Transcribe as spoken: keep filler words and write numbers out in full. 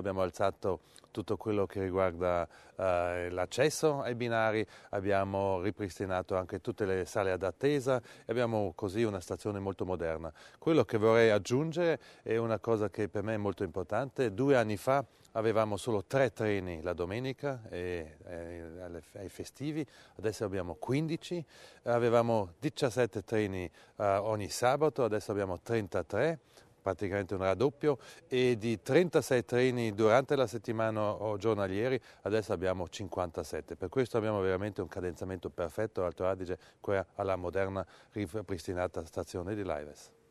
abbiamo alzato tutto quello che riguarda uh, l'accesso ai binari, abbiamo ripristinato anche tutte le sale ad attesa e abbiamo così una stazione molto moderna. Quello che vorrei aggiungere è una cosa che per me è molto importante. Due anni fa avevamo solo tre treni la domenica e, e, ai festivi, adesso abbiamo quindici, avevamo diciassette treni uh, ogni sabato, adesso abbiamo trentatré, praticamente un raddoppio, e di trentasei treni durante la settimana o giornalieri, adesso abbiamo cinquantasette. Per questo abbiamo veramente un cadenzamento perfetto all'Alto Adige, alla moderna ripristinata stazione di Laives.